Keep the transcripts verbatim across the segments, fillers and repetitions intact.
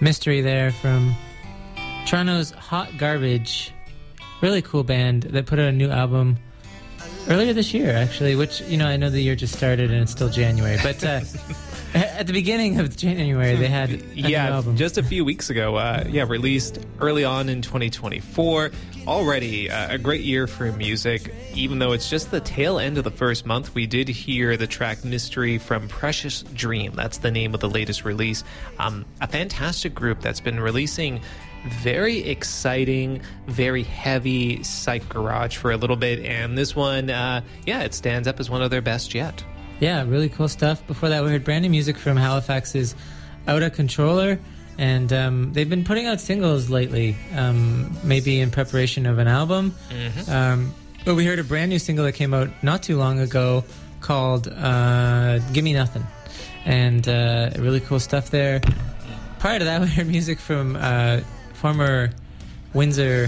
Mystery there from Toronto's Hot Garbage. Really cool band that put out a new album earlier this year, actually, which, you know, I know the year just started and it's still January, but uh, at the beginning of January, they had a yeah, new album. Just a few weeks ago, uh, yeah, released early on in twenty twenty-four. Already uh, a great year for music, even though it's just the tail end of the first month. We did hear the track Mystery from Precious Dream. That's the name of the latest release. Um, a fantastic group that's been releasing very exciting, very heavy psych garage for a little bit, and this one, uh, yeah, it stands up as one of their best yet. Yeah, really cool stuff. Before that, we heard brand new music from Halifax's Outta Controller, and um, they've been putting out singles lately, um, maybe in preparation of an album. Mm-hmm. Um, but we heard a brand new single that came out not too long ago called uh, Gimme Nothing, and uh, really cool stuff there. Prior to that, we heard music from uh, former Windsor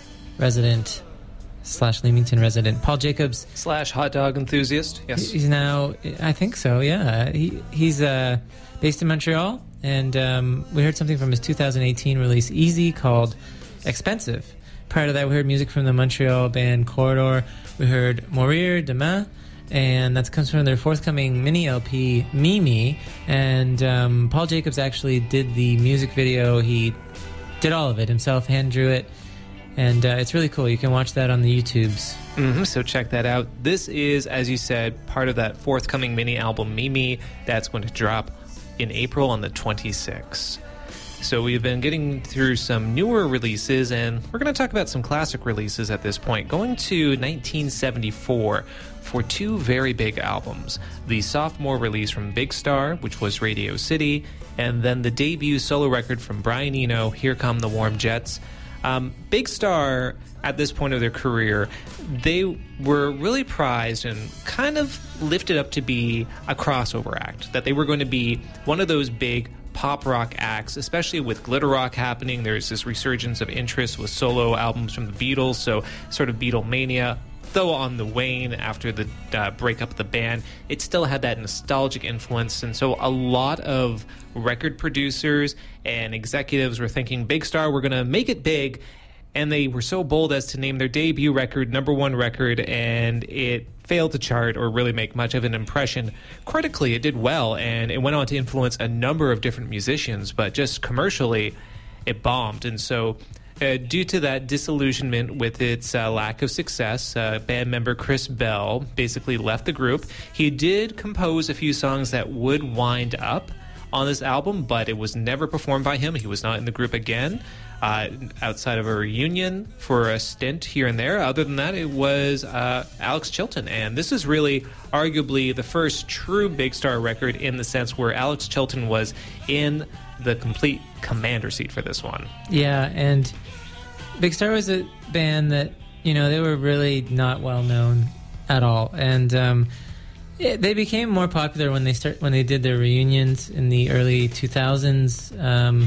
resident slash Leamington resident Paul Jacobs slash hot dog enthusiast. Yes, he's now, I think so. Yeah, he he's uh, based in Montreal, and um, we heard something from his two thousand eighteen release Easy called Expensive. Prior to that, we heard music from the Montreal band Corridor. We heard Mourir Demain, and that comes from their forthcoming mini L P Mimi. And um, Paul Jacobs actually did the music video. He did all of it himself, hand drew it, and uh, it's really cool. You can watch that on the YouTubes. Mm-hmm, so check that out. This is, as you said, part of that forthcoming mini album Mimi that's going to drop in April on the twenty-sixth. So we've been getting through some newer releases, and we're going to talk about some classic releases at this point. Going to nineteen seventy-four for two very big albums. The sophomore release from Big Star, which was Radio City, and then the debut solo record from Brian Eno, Here Come the Warm Jets. Um, Big Star, at this point of their career, they were really prized and kind of lifted up to be a crossover act, that they were going to be one of those big pop rock acts, especially with glitter rock happening. There's this resurgence of interest with solo albums from the Beatles, so sort of Beatlemania. Though on the wane after the uh, breakup of the band, it still had that nostalgic influence, and so a lot of record producers and executives were thinking, Big Star, we're going to make it big, and they were so bold as to name their debut record number one record, and it failed to chart or really make much of an impression. Critically, it did well, and it went on to influence a number of different musicians, but just commercially, it bombed, and so Uh, due to that disillusionment with its uh, lack of success, uh, band member Chris Bell basically left the group. He did compose a few songs that would wind up on this album, but it was never performed by him. He was not in the group again, uh, outside of a reunion for a stint here and there. Other than that, it was uh, Alex Chilton, and this is really arguably the first true Big Star record in the sense where Alex Chilton was in the complete commander seat for this one. Yeah, and Big Star was a band that, you know, they were really not well known at all, and um, it, they became more popular when they start when they did their reunions in the early two thousands. Um,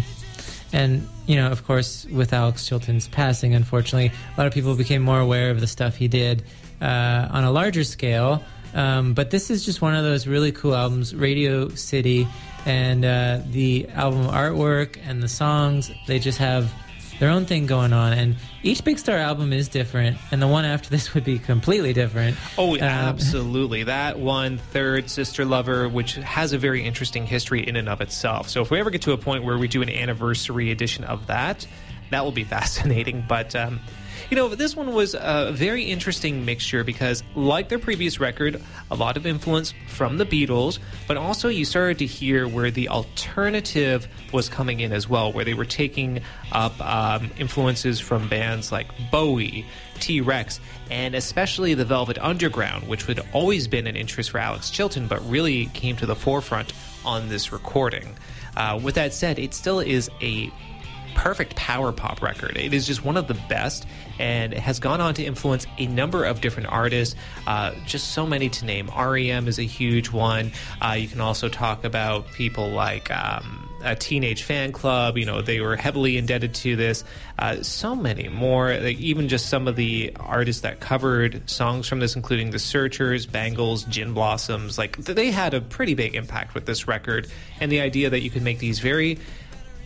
and you know, of course, with Alex Chilton's passing, unfortunately, a lot of people became more aware of the stuff he did uh, on a larger scale. Um, but this is just one of those really cool albums, Radio City, and uh, the album artwork and the songs, they just have their own thing going on, and each Big Star album is different, and the one after this would be completely different. Oh, um, absolutely. That one, Third, Sister Lover, which has a very interesting history in and of itself. So if we ever get to a point where we do an anniversary edition of that, that will be fascinating. But um, you know, this one was a very interesting mixture because, like their previous record, a lot of influence from the Beatles, but also you started to hear where the alternative was coming in as well, where they were taking up um, influences from bands like Bowie, T-Rex, and especially the Velvet Underground, which had always been an interest for Alex Chilton, but really came to the forefront on this recording. Uh, with that said, it still is a perfect power pop record. It is just one of the best, and it has gone on to influence a number of different artists, uh, just so many to name. R E M is a huge one. Uh, you can also talk about people like um, a Teenage Fan Club. You know, they were heavily indebted to this. Uh, so many more. Like even just some of the artists that covered songs from this, including The Searchers, Bangles, Gin Blossoms. Like they had a pretty big impact with this record, and the idea that you could make these very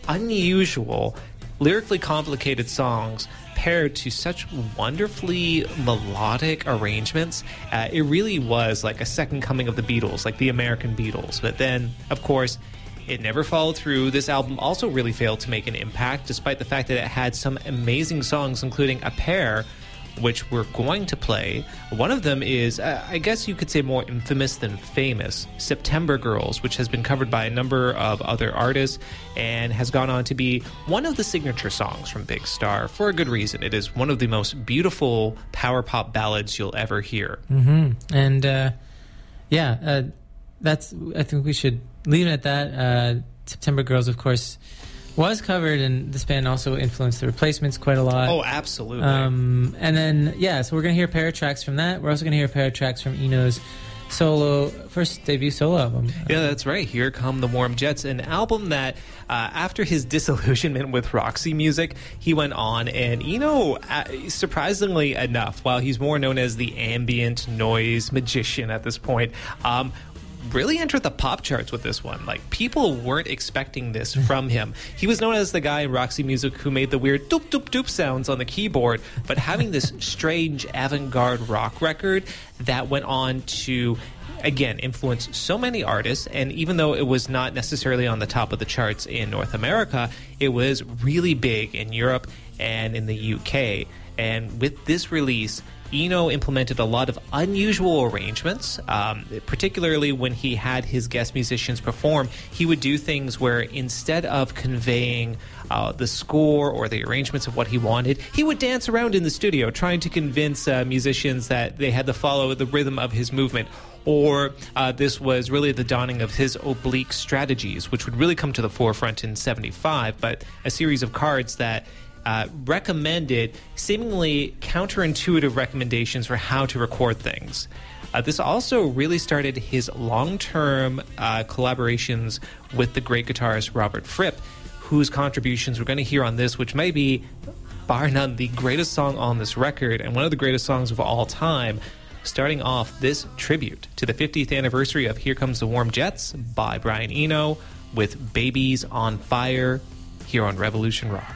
unusual, lyrically complicated songs paired to such wonderfully melodic arrangements. Uh, it really was like a second coming of the Beatles, like the American Beatles. But then, of course, it never followed through. This album also really failed to make an impact, despite the fact that it had some amazing songs, including a pair which we're going to play. One of them is, uh, I guess you could say more infamous than famous, September Girls, which has been covered by a number of other artists and has gone on to be one of the signature songs from Big Star for a good reason. It is one of the most beautiful power pop ballads you'll ever hear. Mm-hmm. And uh, yeah, uh, that's. I think we should leave it at that. Uh, September Girls, of course, was covered, and this band also influenced the Replacements quite a lot. Oh, absolutely. Um, and then, yeah, so we're going to hear a pair of tracks from that. We're also going to hear a pair of tracks from Eno's solo, first debut solo album. Yeah, that's right. Here Come the Warm Jets, an album that uh, after his disillusionment with Roxy Music, he went on, and Eno, uh, surprisingly enough, while he's more known as the ambient noise magician at this point, um, really entered the pop charts with this one. Like, people weren't expecting this from him. He was known as the guy in Roxy Music who made the weird doop doop doop sounds on the keyboard, but having this strange avant-garde rock record that went on to, again, influence so many artists. And even though it was not necessarily on the top of the charts in North America, it was really big in Europe and in the U K. And with this release, Eno implemented a lot of unusual arrangements, um, particularly when he had his guest musicians perform. He would do things where instead of conveying uh, the score or the arrangements of what he wanted, he would dance around in the studio trying to convince uh, musicians that they had to follow the rhythm of his movement. Or uh, this was really the dawning of his oblique strategies, which would really come to the forefront in seventy-five, but a series of cards that Uh, recommended seemingly counterintuitive recommendations for how to record things. Uh, this also really started his long-term uh, collaborations with the great guitarist Robert Fripp, whose contributions we're going to hear on this, which may be, bar none, the greatest song on this record and one of the greatest songs of all time, starting off this tribute to the fiftieth anniversary of Here Comes the Warm Jets by Brian Eno with Babies on Fire here on Revolution Rock.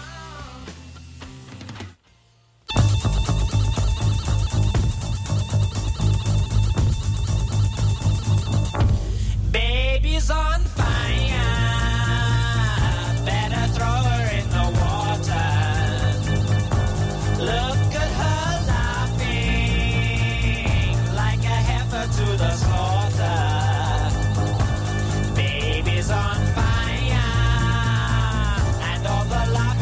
On fire, better throw her in the water. Look at her laughing like a heifer to the slaughter. Baby's on fire, and all the love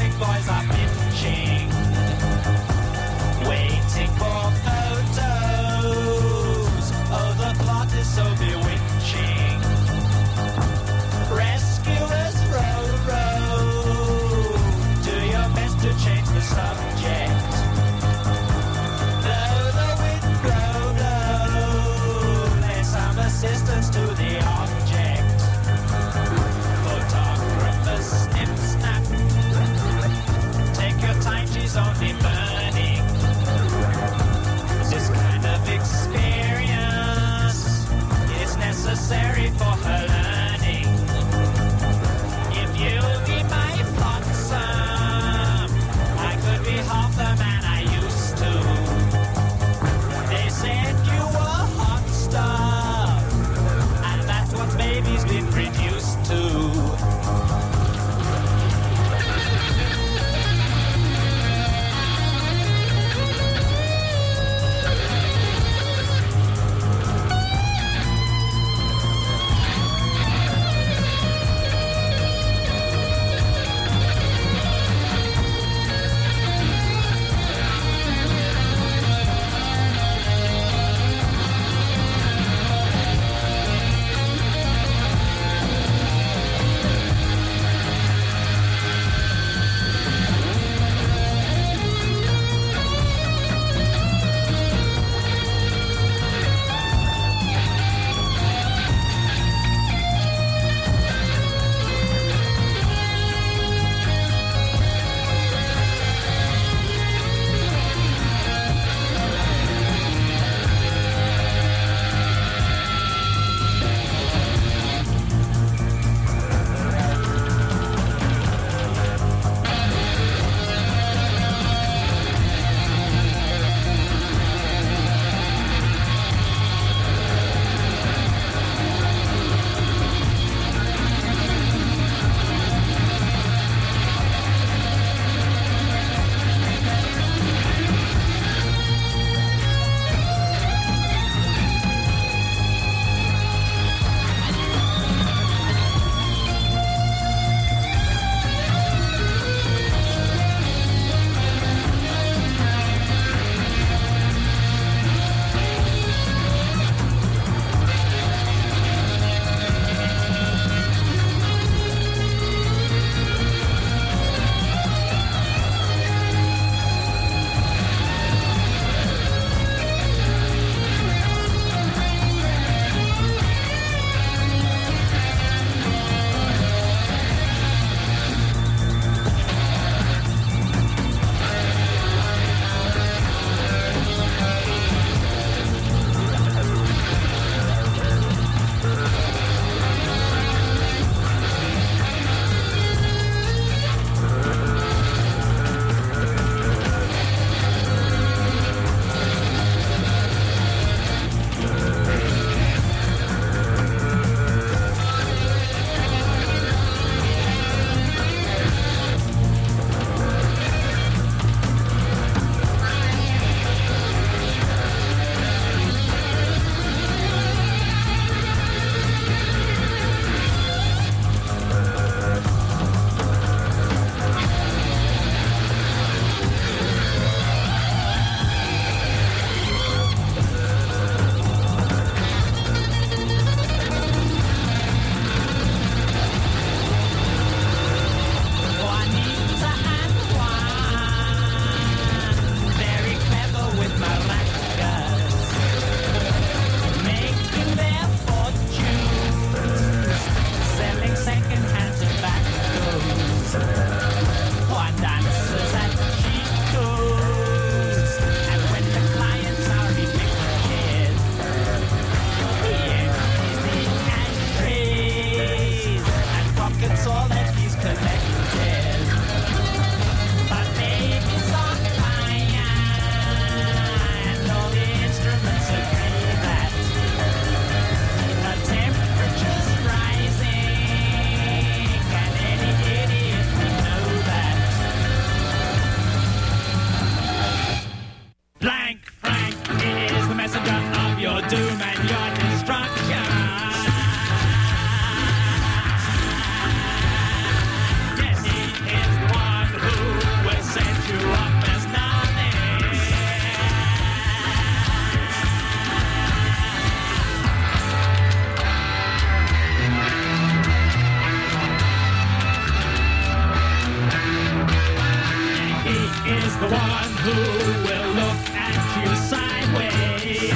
who will look at you sideways.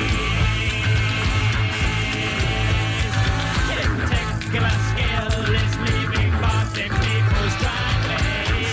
Particular skill is leaving Baltic people's driveway.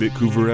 Vancouver